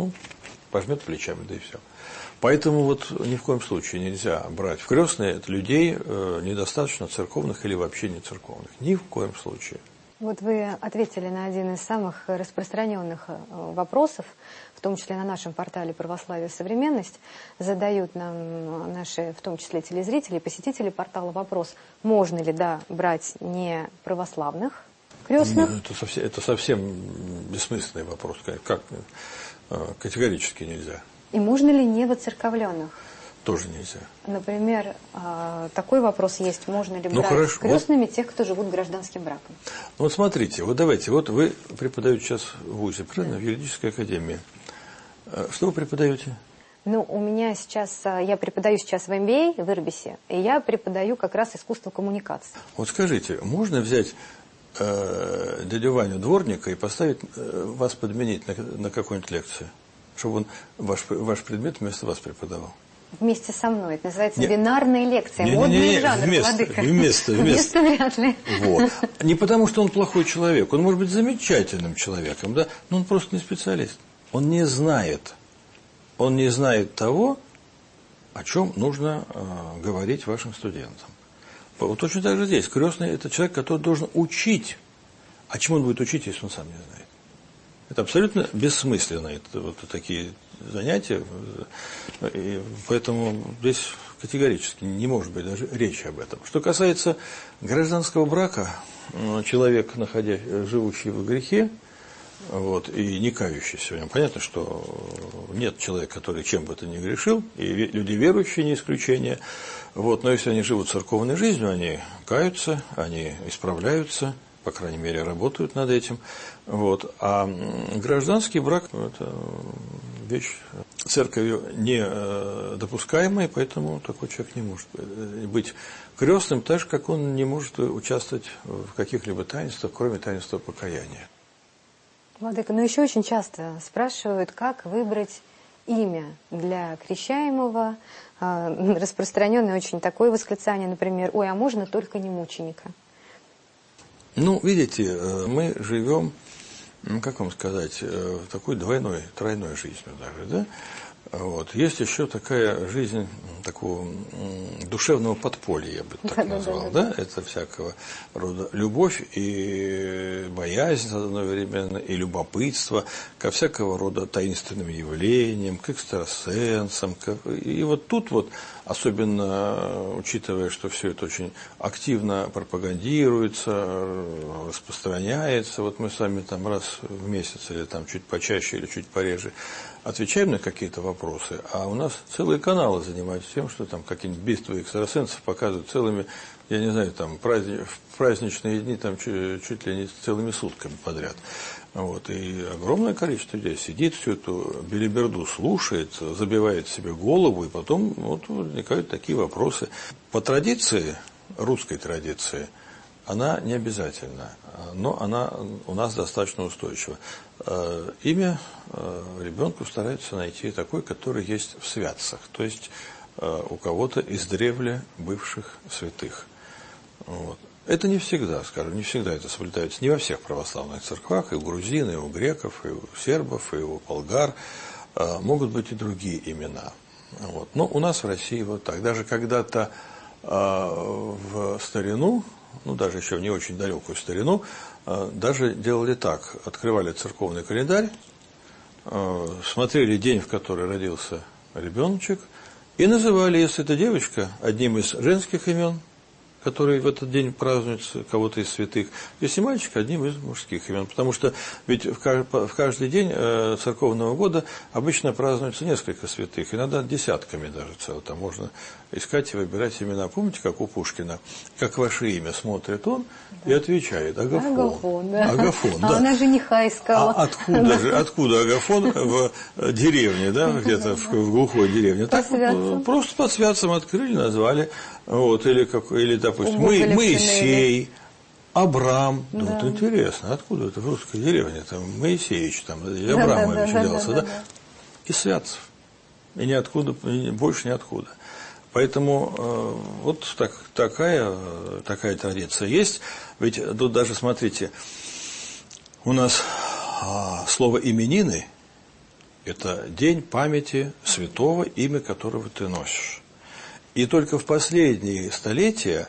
пожмет плечами, да и все. Поэтому вот ни в коем случае нельзя брать в крестные от людей недостаточно церковных или вообще не церковных. Ни в коем случае. Вот вы ответили на один из самых распространенных вопросов, в том числе на нашем портале «Православие и современность». Задают нам наши, в том числе телезрители, посетители портала вопрос, можно ли, брать не православных крестных? Это совсем бессмысленный вопрос. Как категорически нельзя. И можно ли не воцерковленных? Тоже нельзя. Например, такой вопрос есть, можно ли брать крестными тех, кто живут гражданским браком? Вот смотрите, вот давайте, вот вы преподаете сейчас в ВУЗе, правильно, в юридической академии. Что вы преподаете? У меня сейчас, я преподаю сейчас в MBA в Ирбисе, и я преподаю как раз искусство коммуникации. Вот скажите, можно взять дядю Ваню дворника и поставить, вас подменить на какую-нибудь лекцию, чтобы он ваш предмет вместо вас преподавал? Вместе со мной. Это называется бинарная лекция. Модный жанр, Владыка. Вместо вряд ли. Вот. Не потому, что он плохой человек. Он может быть замечательным человеком, да? Но он просто не специалист. Он не знает. Он не знает того, о чем нужно говорить вашим студентам. Вот точно так же здесь. Крестный – это человек, который должен учить. А чему он будет учить, если он сам не знает? Это абсолютно бессмысленно, это вот такие занятия, и поэтому здесь категорически не может быть даже речи об этом. Что касается гражданского брака, человек, живущий в грехе, вот, и не кающийся в нем, понятно, что нет человека, который чем бы то ни грешил, и люди верующие не исключение, вот, но если они живут церковной жизнью, они каются, они исправляются, по крайней мере, работают над этим. Вот. А гражданский брак – это вещь церковью не допускаемая, поэтому такой человек не может быть крестным, так же, как он не может участвовать в каких-либо таинствах, кроме таинства покаяния. Владыка, еще очень часто спрашивают, как выбрать имя для крещаемого. Распространенное очень такое восклицание, например, «Ой, а можно только не мученика». Видите, мы живем, как вам сказать, такой двойной, тройной жизнью даже, да? Вот. Есть еще такая жизнь такого душевного подполья, я бы так назвал, да? Это всякого рода любовь и боязнь одновременно, и любопытство ко всякого рода таинственным явлениям, к экстрасенсам. И вот тут вот, особенно учитывая, что все это очень активно пропагандируется, распространяется, вот мы с вами там раз в месяц или там чуть почаще или чуть пореже отвечаем на какие-то вопросы, а у нас целые каналы занимаются тем, что там какие-нибудь битвы экстрасенсов показывают целыми, я не знаю, там праздничные дни там чуть ли не целыми сутками подряд. Вот, и огромное количество людей сидит, всю эту белиберду слушает, забивает себе голову, и потом вот возникают такие вопросы. По традиции, русской традиции, она не обязательна, но она у нас достаточно устойчива. Имя ребенку стараются найти такое, которое есть в святцах, то есть у кого-то издревле бывших святых. Вот. Это не всегда, скажем, не всегда это соблюдается, не во всех православных церквах, и у грузин, и у греков, и у сербов, и у болгар могут быть и другие имена. Вот. Но у нас в России вот так. Даже когда-то в старину, ну даже еще в не очень далекую старину, даже делали так, открывали церковный календарь, смотрели день, в который родился ребеночек, и называли, если это девочка, одним из женских имен, которые в этот день празднуются, кого-то из святых, если мальчик, одним из мужских имен. Потому что ведь в каждый день церковного года обычно празднуется несколько святых, иногда десятками даже целых. Там можно искать и выбирать имена. Помните, как у Пушкина, как ваше имя смотрит он и отвечает: Агафон. Агафон, да. Агафон, да. А она жениха искала. А откуда Агафон в деревне, да, где-то в глухой деревне? Так просто по святцам открыли, назвали. Вот, или допустим, Моисей, Абрам. Да. Вот интересно, откуда это в русской деревне? Там Моисеевич, там, или Абрамович делался, да? И святцев. И ниоткуда, больше ниоткуда. Поэтому вот такая традиция есть. Ведь тут даже, смотрите, у нас слово «именины» – это день памяти святого, имя которого ты носишь. И только в последние столетия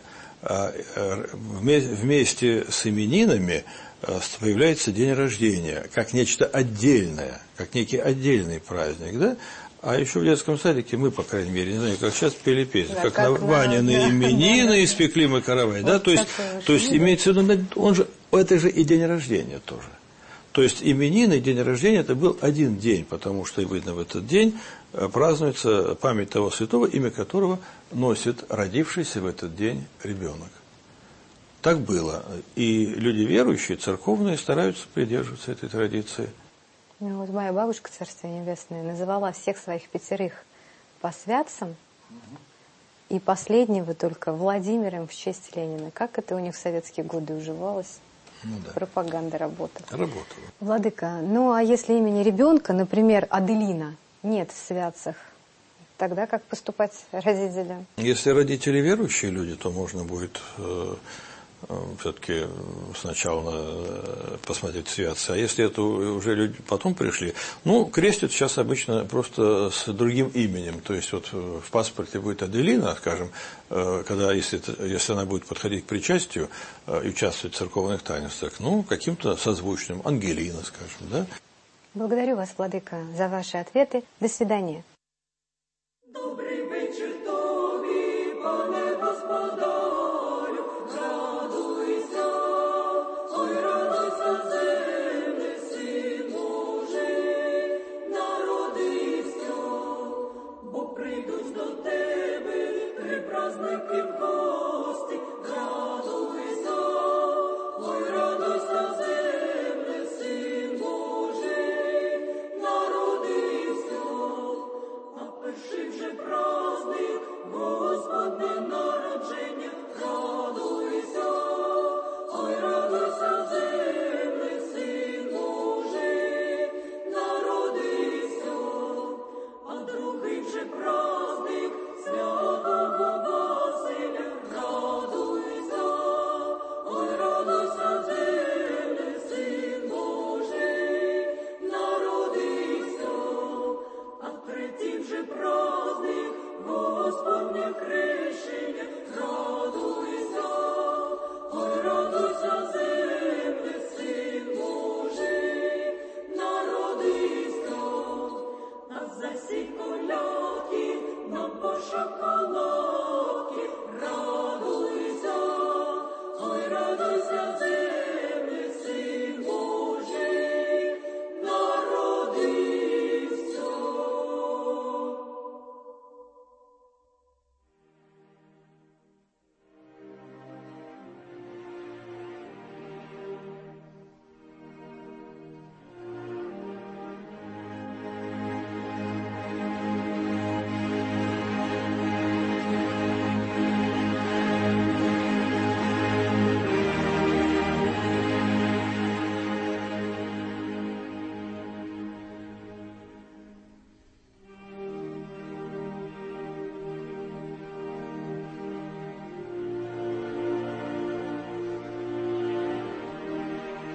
вместе с именинами появляется день рождения, как нечто отдельное, как некий отдельный праздник, да? А еще в детском садике мы, по крайней мере, не знаю, как сейчас пели песню, да, как Ванины именины испекли мы каравай, да? То есть имеется в виду, это же и день рождения тоже. То есть именины, день рождения – это был один день, потому что, видно, в этот день празднуется память того святого, имя которого носит родившийся в этот день ребенок. Так было. И люди верующие, церковные, стараются придерживаться этой традиции. Ну, вот моя бабушка, Царствие Небесное, называла всех своих 5 по святцам, и последнего только Владимиром в честь Ленина. Как это у них в советские годы уживалось? Ну, да. Пропаганда работала. Владыка, ну а если имени ребенка, например, Аделина, нет в святцах, тогда как поступать родителям? Если родители верующие люди, то можно будет все-таки сначала посмотреть святцы. А если это уже люди потом пришли, ну, крестят сейчас обычно просто с другим именем. То есть вот в паспорте будет Аделина, скажем, когда, если она будет подходить к причастию и участвовать в церковных таинствах, ну, каким-то созвучным, Ангелина, скажем, да? Благодарю вас, Владыка, за ваши ответы. До свидания. Добрый вечер тобі, пане Господа.